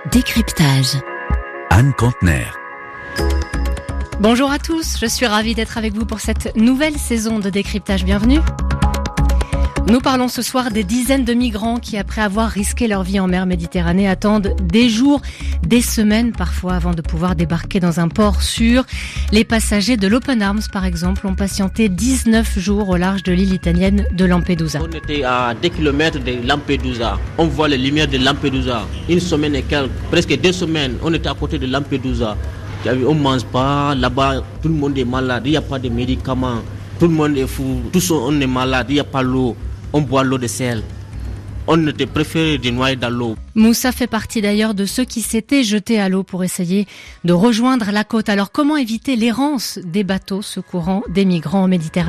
Décryptage. Anne Kantner. Bonjour à tous, je suis ravie d'être avec vous pour cette nouvelle saison de Décryptage. Bienvenue. Nous parlons ce soir des dizaines de migrants qui, après avoir risqué leur vie en mer Méditerranée, attendent des jours, des semaines parfois avant de pouvoir débarquer dans un port sûr. Les passagers de l'Open Arms, par exemple, ont patienté 19 jours au large de l'île italienne de Lampedusa. On était à 2 km de Lampedusa. On voit les lumières de Lampedusa. Une semaine et quelques, presque 2 semaines, on était à côté de Lampedusa. On ne mange pas, là-bas tout le monde est malade, il n'y a pas de médicaments, tout le monde est fou, tous on est malade, il n'y a pas l'eau. On boit l'eau de sel. On était préféré de noyer dans l'eau. Moussa fait partie d'ailleurs de ceux qui s'étaient jetés à l'eau pour essayer de rejoindre la côte. Alors comment éviter l'errance des bateaux secourant des migrants en Méditerranée ?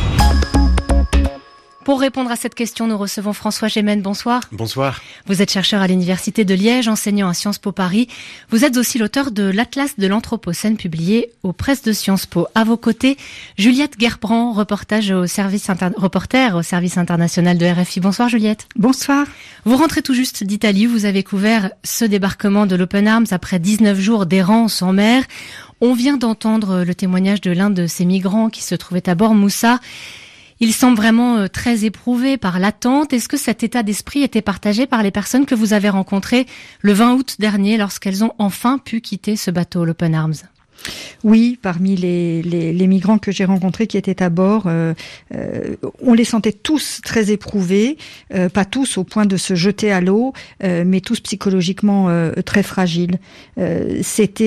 Pour répondre à cette question, nous recevons François Gémen. Bonsoir. Bonsoir. Vous êtes chercheur à l'Université de Liège, enseignant à Sciences Po Paris. Vous êtes aussi l'auteur de l'Atlas de l'Anthropocène publié aux presses de Sciences Po. À vos côtés, Juliette Gerbrand, reporter au service international de RFI. Bonsoir Juliette. Bonsoir. Vous rentrez tout juste d'Italie. Vous avez couvert ce débarquement de l'Open Arms après 19 jours d'errance en mer. On vient d'entendre le témoignage de l'un de ces migrants qui se trouvait à bord, Moussa. Il semble vraiment très éprouvé par l'attente. Est-ce que cet état d'esprit était partagé par les personnes que vous avez rencontrées le 20 août dernier lorsqu'elles ont enfin pu quitter ce bateau, l'Open Arms ? Oui, parmi les migrants que j'ai rencontrés qui étaient à bord, on les sentait tous très éprouvés, pas tous au point de se jeter à l'eau, mais tous psychologiquement très fragiles. Ils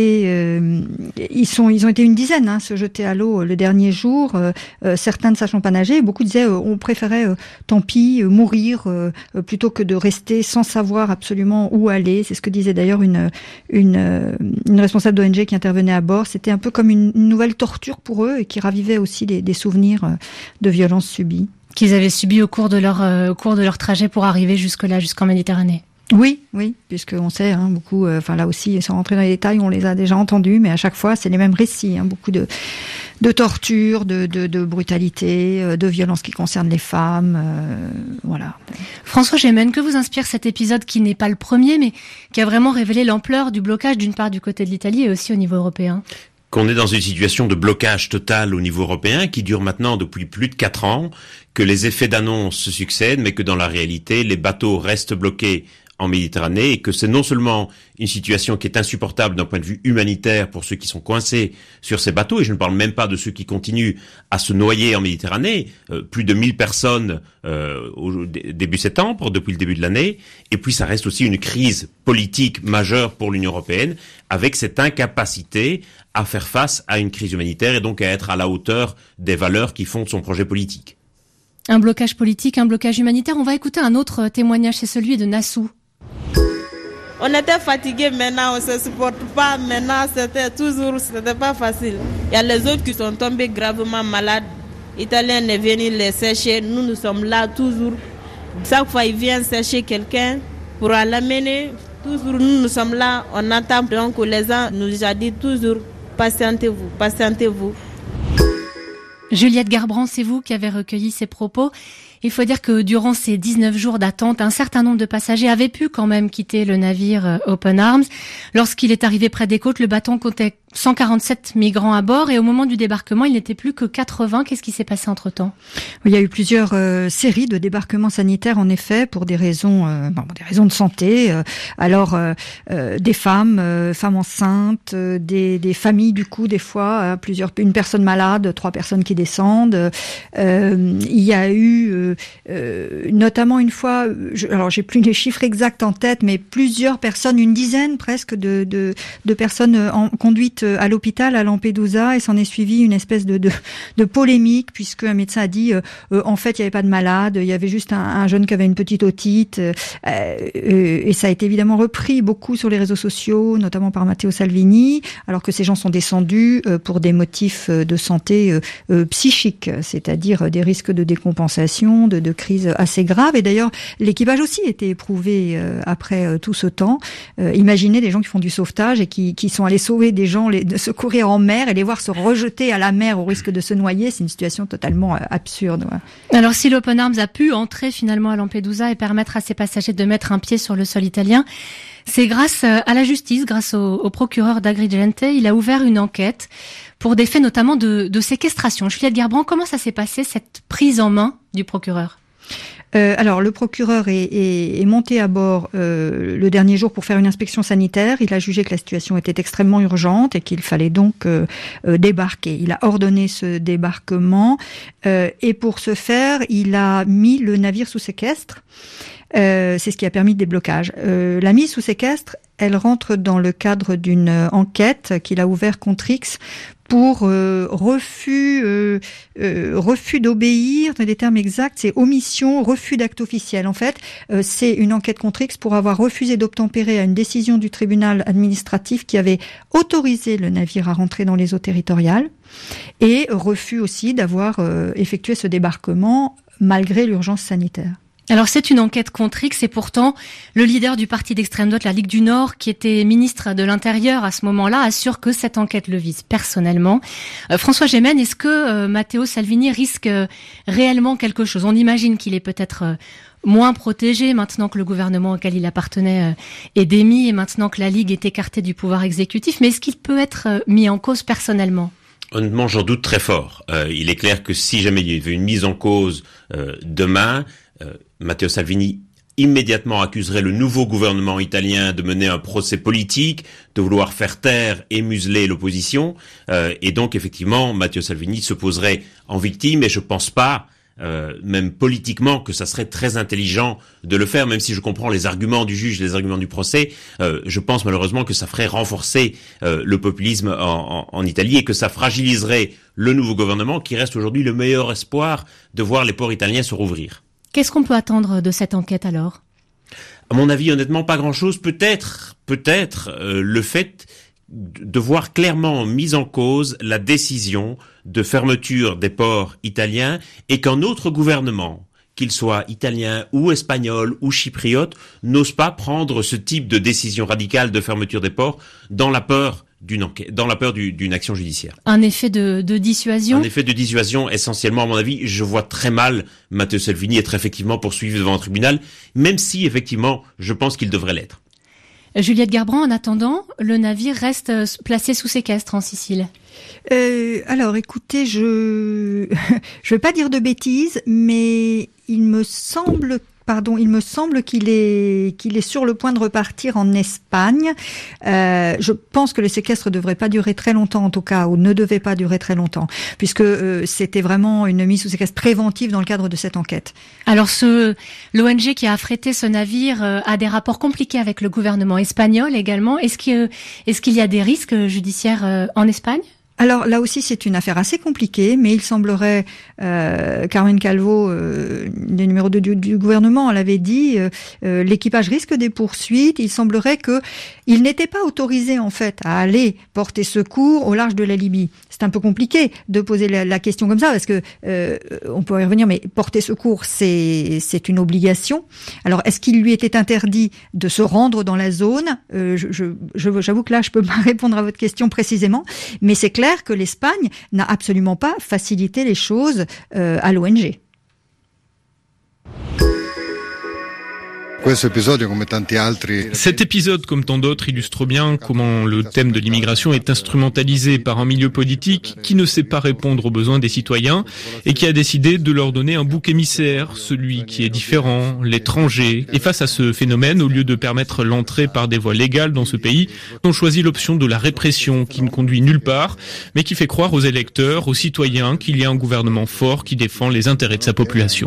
ont été une dizaine, se jeter à l'eau le dernier jour. Certains ne sachant pas nager, beaucoup disaient on préférait, tant pis, mourir plutôt que de rester sans savoir absolument où aller. C'est ce que disait d'ailleurs une responsable d'ONG qui intervenait à bord. C'était un peu comme une nouvelle torture pour eux et qui ravivait aussi des souvenirs de violences subies. Qu'ils avaient subies au cours de leur trajet pour arriver jusque-là, jusqu'en Méditerranée. Oui, puisqu'on sait, beaucoup, là aussi, sans rentrer dans les détails, on les a déjà entendus, mais à chaque fois, c'est les mêmes récits, beaucoup de torture, de brutalité, de violences qui concernent les femmes, voilà. François Gémen, que vous inspire cet épisode qui n'est pas le premier, mais qui a vraiment révélé l'ampleur du blocage d'une part du côté de l'Italie et aussi au niveau européen ? Qu'on est dans une situation de blocage total au niveau européen qui dure maintenant depuis plus de 4 ans, que les effets d'annonce se succèdent, mais que dans la réalité, les bateaux restent bloqués en Méditerranée et que c'est non seulement une situation qui est insupportable d'un point de vue humanitaire pour ceux qui sont coincés sur ces bateaux, et je ne parle même pas de ceux qui continuent à se noyer en Méditerranée, plus de 1000 personnes au début septembre, depuis le début de l'année, et puis ça reste aussi une crise politique majeure pour l'Union européenne, avec cette incapacité à faire face à une crise humanitaire et donc à être à la hauteur des valeurs qui fondent son projet politique. Un blocage politique, un blocage humanitaire. On va écouter un autre témoignage, c'est celui de Nassou. On était fatigués, maintenant on se supporte pas, maintenant c'était pas facile. Il y a les autres qui sont tombés gravement malades. Italiens est venu les sécher, nous sommes là toujours. Chaque fois ils viennent sécher quelqu'un pour l'amener, toujours nous sommes là, on attend. Donc les gens nous ont dit toujours, patientez-vous. Juliette Gerbrand, c'est vous qui avez recueilli ces propos. Il faut dire que durant ces 19 jours d'attente, un certain nombre de passagers avaient pu quand même quitter le navire Open Arms. Lorsqu'il est arrivé près des côtes, le bateau comptait 147 migrants à bord et au moment du débarquement, il n'était plus que 80. Qu'est-ce qui s'est passé entre-temps ? Il y a eu plusieurs séries de débarquements sanitaires en effet pour des raisons de santé. Des femmes enceintes, des familles du coup des fois, une personne malade, 3 personnes qui descendent. Il y a eu notamment une fois, j'ai plus les chiffres exacts en tête, mais plusieurs personnes, une dizaine presque de personnes conduites à l'hôpital à Lampedusa, et s'en est suivi une espèce de polémique puisque un médecin a dit en fait il n'y avait pas de malade, il y avait juste un jeune qui avait une petite otite, et ça a été évidemment repris beaucoup sur les réseaux sociaux, notamment par Matteo Salvini, alors que ces gens sont descendus pour des motifs de santé psychique, c'est-à-dire des risques de décompensation, de crises assez graves. Et d'ailleurs, l'équipage aussi était éprouvé après tout ce temps. Imaginez des gens qui font du sauvetage et qui sont allés sauver des gens de secourir en mer et les voir se rejeter à la mer au risque de se noyer. C'est une situation totalement absurde. Ouais. Alors si l'Open Arms a pu entrer finalement à Lampedusa et permettre à ses passagers de mettre un pied sur le sol italien, c'est grâce à la justice, grâce au procureur d'Agrigente. Il a ouvert une enquête pour des faits notamment de séquestration. Juliette Gerbrand, comment ça s'est passé, cette prise en main du procureur ? Alors, le procureur est monté à bord le dernier jour pour faire une inspection sanitaire. Il a jugé que la situation était extrêmement urgente et qu'il fallait donc débarquer. Il a ordonné ce débarquement et pour ce faire, il a mis le navire sous séquestre. C'est ce qui a permis le déblocage. La mise sous séquestre, elle rentre dans le cadre d'une enquête qu'il a ouverte contre X pour refus d'obéir, dans des termes exacts, c'est omission, refus d'acte officiel. En fait, c'est une enquête contre X pour avoir refusé d'obtempérer à une décision du tribunal administratif qui avait autorisé le navire à rentrer dans les eaux territoriales et refus aussi d'avoir effectué ce débarquement malgré l'urgence sanitaire. Alors c'est une enquête contre X et pourtant le leader du parti d'extrême droite, la Ligue du Nord, qui était ministre de l'Intérieur à ce moment-là, assure que cette enquête le vise personnellement. François Gémen, est-ce que Matteo Salvini risque réellement quelque chose ? On imagine qu'il est peut-être moins protégé maintenant que le gouvernement auquel il appartenait est démis et maintenant que la Ligue est écartée du pouvoir exécutif, mais est-ce qu'il peut être mis en cause personnellement ? Honnêtement, j'en doute très fort. Il est clair que si jamais il y avait une mise en cause demain, Matteo Salvini immédiatement accuserait le nouveau gouvernement italien de mener un procès politique, de vouloir faire taire et museler l'opposition. Et donc, effectivement, Matteo Salvini se poserait en victime et je pense pas, même politiquement, que ça serait très intelligent de le faire, même si je comprends les arguments du juge, les arguments du procès. Je pense malheureusement que ça ferait renforcer le populisme en Italie et que ça fragiliserait le nouveau gouvernement qui reste aujourd'hui le meilleur espoir de voir les ports italiens se rouvrir. Qu'est-ce qu'on peut attendre de cette enquête alors ? À mon avis, honnêtement, pas grand-chose. Peut-être le fait de voir clairement mise en cause la décision de fermeture des ports italiens et qu'un autre gouvernement, qu'il soit italien ou espagnol ou chypriote, n'ose pas prendre ce type de décision radicale de fermeture des ports dans la peur d'une action judiciaire. Un effet de dissuasion ? Un effet de dissuasion, essentiellement, à mon avis. Je vois très mal Matteo Salvini être effectivement poursuivi devant un tribunal, même si, effectivement, je pense qu'il devrait l'être. Juliette Gerbrand, en attendant, le navire reste placé sous séquestre en Sicile. Alors, écoutez, je vais pas dire de bêtises, mais il me semble qu'il est sur le point de repartir en Espagne. Je pense que le séquestre devrait pas durer très longtemps, en tout cas, ou ne devait pas durer très longtemps, puisque c'était vraiment une mise sous séquestre préventive dans le cadre de cette enquête. Alors, l'ONG qui a affrété ce navire a des rapports compliqués avec le gouvernement espagnol également. Est-ce qu'il y a des risques judiciaires en Espagne ? Alors là aussi, c'est une affaire assez compliquée, mais il semblerait, Carmen Calvo, le numéro 2 du gouvernement, l'avait dit, l'équipage risque des poursuites. Il semblerait que il n'était pas autorisé en fait à aller porter secours au large de la Libye. C'est un peu compliqué de poser la question comme ça parce que on peut y revenir, mais porter secours, c'est une obligation. Alors, est-ce qu'il lui était interdit de se rendre dans la zone ? J'avoue que là, je peux pas répondre à votre question précisément, mais c'est clair que l'Espagne n'a absolument pas facilité les choses à l'ONG. Cet épisode, comme tant d'autres, illustre bien comment le thème de l'immigration est instrumentalisé par un milieu politique qui ne sait pas répondre aux besoins des citoyens et qui a décidé de leur donner un bouc émissaire, celui qui est différent, l'étranger. Et face à ce phénomène, au lieu de permettre l'entrée par des voies légales dans ce pays, on choisit l'option de la répression qui ne conduit nulle part, mais qui fait croire aux électeurs, aux citoyens qu'il y a un gouvernement fort qui défend les intérêts de sa population.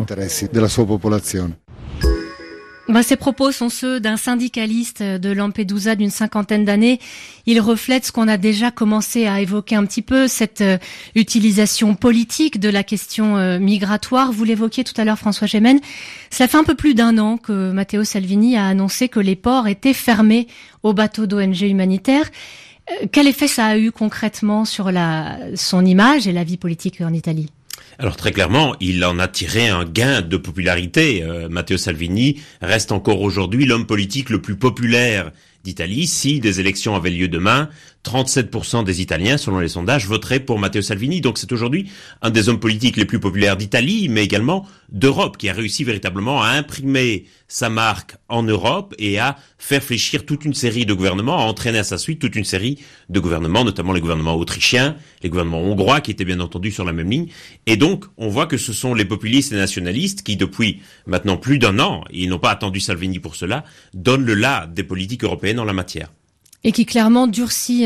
Ces propos sont ceux d'un syndicaliste de Lampedusa d'une 50aine d'années. Ils reflètent ce qu'on a déjà commencé à évoquer un petit peu, cette utilisation politique de la question migratoire. Vous l'évoquiez tout à l'heure, François Gémen. Cela fait un peu plus d'un an que Matteo Salvini a annoncé que les ports étaient fermés aux bateaux d'ONG humanitaires. Quel effet ça a eu concrètement sur son image et la vie politique en Italie ? Alors très clairement, il en a tiré un gain de popularité. Matteo Salvini reste encore aujourd'hui l'homme politique le plus populaire d'Italie. Si des élections avaient lieu demain, 37% des Italiens, selon les sondages, voteraient pour Matteo Salvini. Donc c'est aujourd'hui un des hommes politiques les plus populaires d'Italie, mais également d'Europe, qui a réussi véritablement à imprimer sa marque en Europe et à faire fléchir toute une série de gouvernements, à entraîner à sa suite toute une série de gouvernements, notamment les gouvernements autrichiens, les gouvernements hongrois, qui étaient bien entendu sur la même ligne. Et donc, on voit que ce sont les populistes et nationalistes qui, depuis maintenant plus d'un an, et ils n'ont pas attendu Salvini pour cela, donnent le la des politiques européennes en la matière. Et qui clairement durcit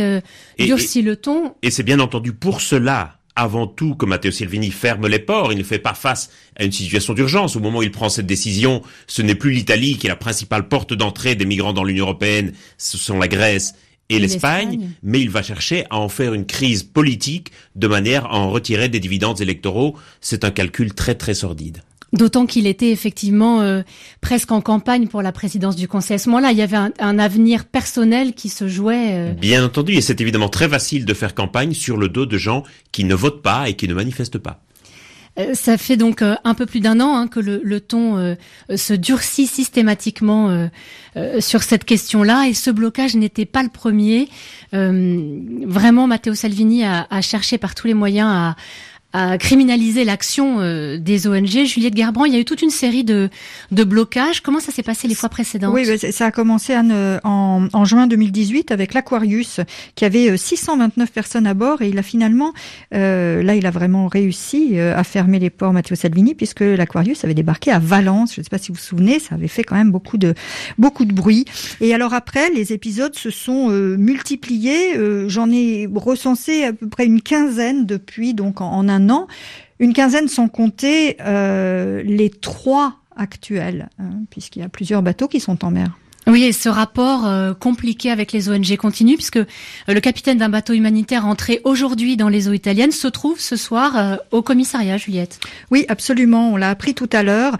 le ton. Et c'est bien entendu pour cela, avant tout, que Matteo Salvini ferme les ports. Il ne fait pas face à une situation d'urgence. Au moment où il prend cette décision, ce n'est plus l'Italie qui est la principale porte d'entrée des migrants dans l'Union européenne, ce sont la Grèce et l'Espagne, mais il va chercher à en faire une crise politique de manière à en retirer des dividendes électoraux. C'est un calcul très très sordide. D'autant qu'il était effectivement presque en campagne pour la présidence du Conseil. À ce moment-là, il y avait un avenir personnel qui se jouait. Bien entendu, et c'est évidemment très facile de faire campagne sur le dos de gens qui ne votent pas et qui ne manifestent pas. Ça fait donc un peu plus d'un an que le ton se durcit systématiquement sur cette question-là, et ce blocage n'était pas le premier. Vraiment, Matteo Salvini a cherché par tous les moyens à criminaliser l'action des ONG. Juliette Gerbrand, il y a eu toute une série de blocages. Comment ça s'est passé les fois précédentes? Oui, ça a commencé en juin 2018 avec l'Aquarius, qui avait 629 personnes à bord, et il a finalement, là il a vraiment réussi à fermer les ports, Matteo Salvini, puisque l'Aquarius avait débarqué à Valence. Je ne sais pas si vous vous souvenez, ça avait fait quand même beaucoup de bruit. Et alors après, les épisodes se sont multipliés. J'en ai recensé à peu près une quinzaine depuis, donc en un an, une quinzaine sans compter les 3 actuels, puisqu'il y a plusieurs bateaux qui sont en mer. Oui, et ce rapport compliqué avec les ONG continue, puisque le capitaine d'un bateau humanitaire entré aujourd'hui dans les eaux italiennes se trouve ce soir au commissariat, Juliette. Oui, absolument, on l'a appris tout à l'heure.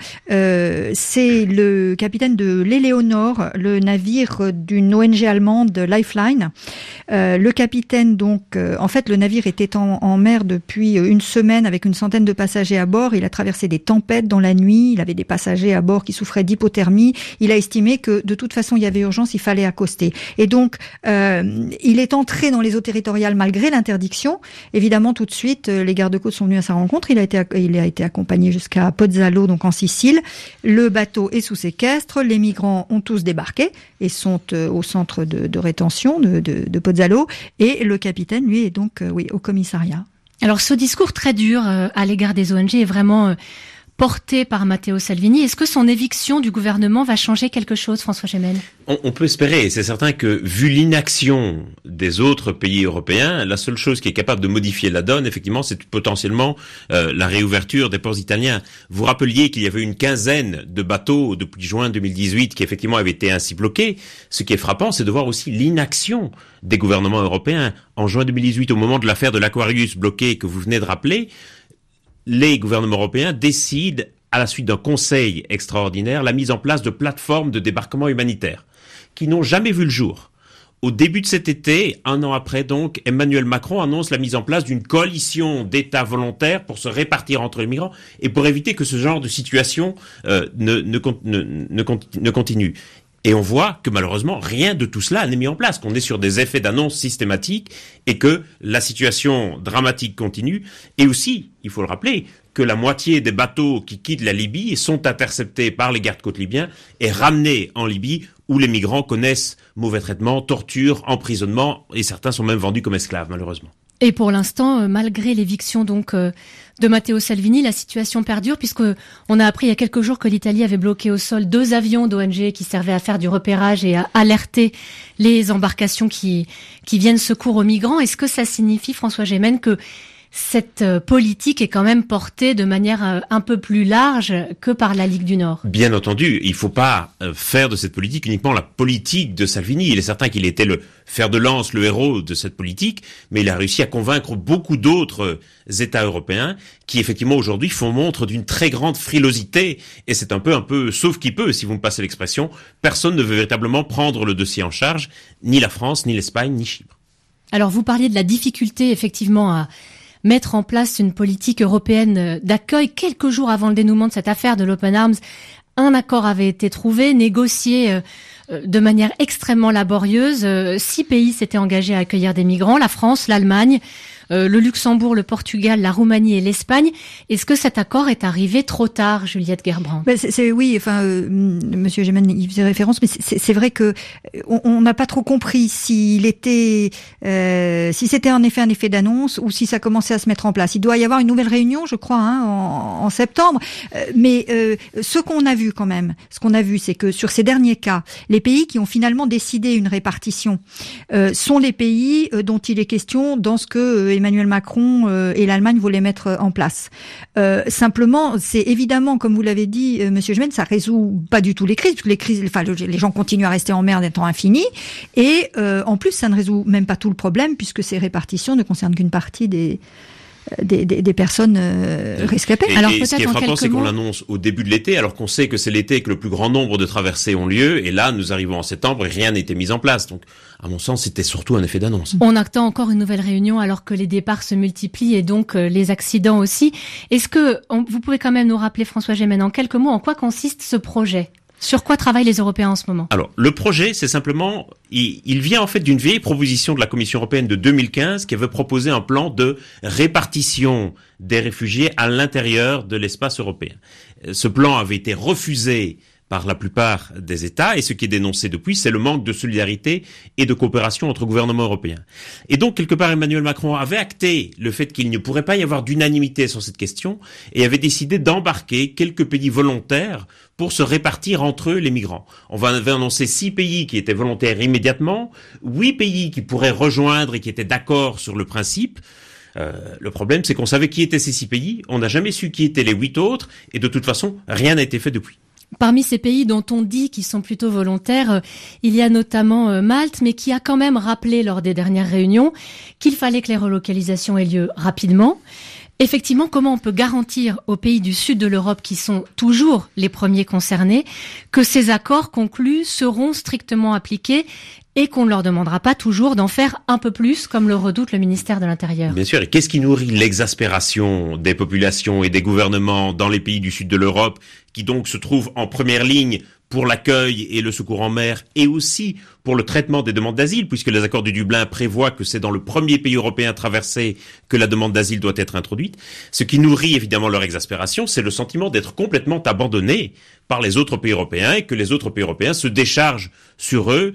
C'est le capitaine de l'Éléonore, le navire d'une ONG allemande, Lifeline. Le capitaine, donc, en fait, le navire était en mer depuis une semaine avec une centaine de passagers à bord. Il a traversé des tempêtes dans la nuit. Il avait des passagers à bord qui souffraient d'hypothermie. Il a estimé que, de toute façon, il y avait urgence, il fallait accoster. Et donc, il est entré dans les eaux territoriales malgré l'interdiction. Évidemment, tout de suite, les gardes-côtes sont venus à sa rencontre. Il a été accompagné jusqu'à Pozzallo, donc en Sicile. Le bateau est sous séquestre. Les migrants ont tous débarqué et sont au centre de rétention de Pozzallo. Et le capitaine, lui, est donc au commissariat. Alors, ce discours très dur à l'égard des ONG est vraiment porté par Matteo Salvini. Est-ce que son éviction du gouvernement va changer quelque chose, François Gemel? On peut espérer. C'est certain que, vu l'inaction des autres pays européens, la seule chose qui est capable de modifier la donne, effectivement, c'est potentiellement la réouverture des ports italiens. Vous rappeliez qu'il y avait une quinzaine de bateaux depuis juin 2018 qui, effectivement, avaient été ainsi bloqués. Ce qui est frappant, c'est de voir aussi l'inaction des gouvernements européens. En juin 2018, au moment de l'affaire de l'Aquarius bloqué que vous venez de rappeler, les gouvernements européens décident, à la suite d'un conseil extraordinaire, la mise en place de plateformes de débarquement humanitaire qui n'ont jamais vu le jour. Au début de cet été, un an après donc, Emmanuel Macron annonce la mise en place d'une coalition d'États volontaires pour se répartir entre les migrants et pour éviter que ce genre de situation ne continue. Et on voit que malheureusement, rien de tout cela n'est mis en place, qu'on est sur des effets d'annonce systématiques et que la situation dramatique continue. Et aussi, il faut le rappeler, que la moitié des bateaux qui quittent la Libye sont interceptés par les gardes-côtes libyens et ramenés en Libye, où les migrants connaissent mauvais traitements, torture, emprisonnement, et certains sont même vendus comme esclaves, malheureusement. Et pour l'instant, malgré l'éviction donc de Matteo Salvini, la situation perdure, puisque on a appris il y a quelques jours que l'Italie avait bloqué au sol 2 avions d'ONG qui servaient à faire du repérage et à alerter les embarcations qui viennent secours aux migrants. Est-ce que ça signifie, François Gemel, que cette politique est quand même portée de manière un peu plus large que par la Ligue du Nord? Bien entendu, il ne faut pas faire de cette politique uniquement la politique de Salvini. Il est certain qu'il était le fer de lance, le héros de cette politique, mais il a réussi à convaincre beaucoup d'autres États européens qui, effectivement, aujourd'hui font montre d'une très grande frilosité. Et c'est un peu sauf qui peut, si vous me passez l'expression. Personne ne veut véritablement prendre le dossier en charge, ni la France, ni l'Espagne, ni Chypre. Alors, vous parliez de la difficulté, effectivement, à mettre en place une politique européenne d'accueil quelques jours avant le dénouement de cette affaire de l'Open Arms. un accord avait été trouvé, négocié de manière extrêmement laborieuse. 6 pays s'étaient engagés à accueillir des migrants, la France, l'Allemagne, le Luxembourg, le Portugal, la Roumanie et l'Espagne. Est-ce que cet accord est arrivé trop tard, Juliette Gerbrandt? Oui, Monsieur Gémen y faisait référence, mais c'est vrai que on n'a pas trop compris s'il était, si c'était en effet un effet d'annonce ou si ça commençait à se mettre en place. Il doit y avoir une nouvelle réunion, je crois, en septembre. Mais ce qu'on a vu quand même, c'est que sur ces derniers cas, les pays qui ont finalement décidé une répartition sont les pays dont il est question dans ce que Emmanuel Macron et l'Allemagne voulaient mettre en place. Simplement, c'est évidemment, comme vous l'avez dit, Monsieur Gémen, ça résout pas du tout les crises, parce que les gens continuent à rester en mer d'un temps infini, et en plus, ça ne résout même pas tout le problème, puisque ces répartitions ne concernent qu'une partie des personnes rescapées. Alors, ce qui est frappant, c'est qu'on l'annonce au début de l'été, alors qu'on sait que c'est l'été que le plus grand nombre de traversées ont lieu, et là, nous arrivons en septembre et rien n'a été mis en place. Donc, à mon sens, c'était surtout un effet d'annonce. On attend encore une nouvelle réunion alors que les départs se multiplient et donc les accidents aussi. Est-ce que vous pouvez quand même nous rappeler, François Gémen, en quelques mots, en quoi consiste ce projet ? Sur quoi travaillent les Européens en ce moment? Alors, le projet, c'est simplement, il vient en fait d'une vieille proposition de la Commission européenne de 2015 qui avait proposé un plan de répartition des réfugiés à l'intérieur de l'espace européen. Ce plan avait été refusé par la plupart des États, et ce qui est dénoncé depuis, c'est le manque de solidarité et de coopération entre gouvernements européens. Et donc, quelque part, Emmanuel Macron avait acté le fait qu'il ne pourrait pas y avoir d'unanimité sur cette question, et avait décidé d'embarquer quelques pays volontaires pour se répartir entre eux les migrants. On avait annoncé 6 pays qui étaient volontaires immédiatement, 8 pays qui pourraient rejoindre et qui étaient d'accord sur le principe. Le problème, c'est qu'on savait qui étaient ces 6 pays, on n'a jamais su qui étaient les 8 autres, et de toute façon, rien n'a été fait depuis. Parmi ces pays dont on dit qu'ils sont plutôt volontaires, il y a notamment Malte, mais qui a quand même rappelé lors des dernières réunions qu'il fallait que les relocalisations aient lieu rapidement. Effectivement, comment on peut garantir aux pays du sud de l'Europe, qui sont toujours les premiers concernés, que ces accords conclus seront strictement appliqués et qu'on ne leur demandera pas toujours d'en faire un peu plus, comme le redoute le ministère de l'Intérieur? Bien sûr, et qu'est-ce qui nourrit l'exaspération des populations et des gouvernements dans les pays du sud de l'Europe, qui donc se trouvent en première ligne pour l'accueil et le secours en mer, et aussi pour le traitement des demandes d'asile, puisque les accords de Dublin prévoient que c'est dans le premier pays européen traversé que la demande d'asile doit être introduite. Ce qui nourrit évidemment leur exaspération, c'est le sentiment d'être complètement abandonnés par les autres pays européens, et que les autres pays européens se déchargent sur eux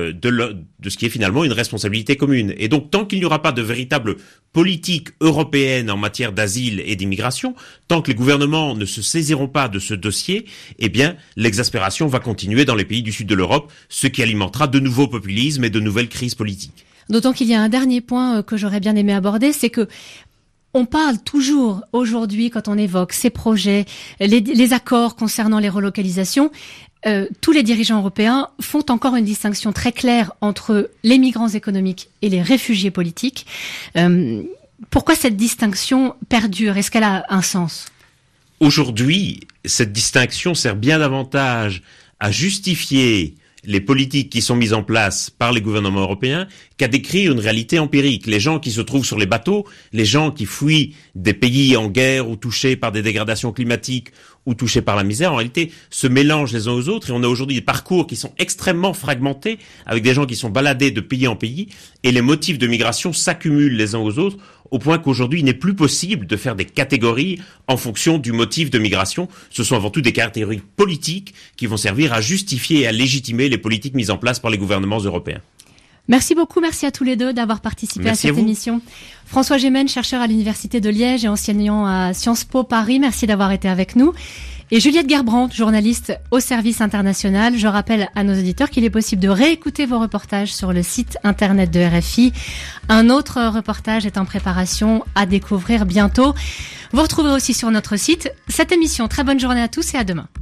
de ce qui est finalement une responsabilité commune. Et donc, tant qu'il n'y aura pas de véritable politique européenne en matière d'asile et d'immigration, tant que les gouvernements ne se saisiront pas de ce dossier, eh bien, l'exaspération va continuer dans les pays du sud de l'Europe, ce qui alimentera de nouveaux populismes et de nouvelles crises politiques. D'autant qu'il y a un dernier point que j'aurais bien aimé aborder, c'est que on parle toujours aujourd'hui, quand on évoque ces projets, les accords concernant les relocalisations, tous les dirigeants européens font encore une distinction très claire entre les migrants économiques et les réfugiés politiques. Pourquoi cette distinction perdure? Est-ce qu'elle a un sens? Aujourd'hui, cette distinction sert bien davantage à justifier les politiques qui sont mises en place par les gouvernements européens qu'à décrire une réalité empirique. Les gens qui se trouvent sur les bateaux, les gens qui fuient des pays en guerre ou touchés par des dégradations climatiques ou touchés par la misère, en réalité, se mélangent les uns aux autres, et on a aujourd'hui des parcours qui sont extrêmement fragmentés, avec des gens qui sont baladés de pays en pays, et les motifs de migration s'accumulent les uns aux autres, au point qu'aujourd'hui, il n'est plus possible de faire des catégories en fonction du motif de migration. Ce sont avant tout des catégories politiques qui vont servir à justifier et à légitimer les politiques mises en place par les gouvernements européens. Merci beaucoup, merci à tous les deux d'avoir participé à cette émission. François Gémen, chercheur à l'Université de Liège et enseignant à Sciences Po Paris, merci d'avoir été avec nous. Et Juliette Gerbrandt, journaliste au service international. Je rappelle à nos auditeurs qu'il est possible de réécouter vos reportages sur le site internet de RFI. Un autre reportage est en préparation à découvrir bientôt. Vous retrouverez aussi sur notre site cette émission. Très bonne journée à tous et à demain.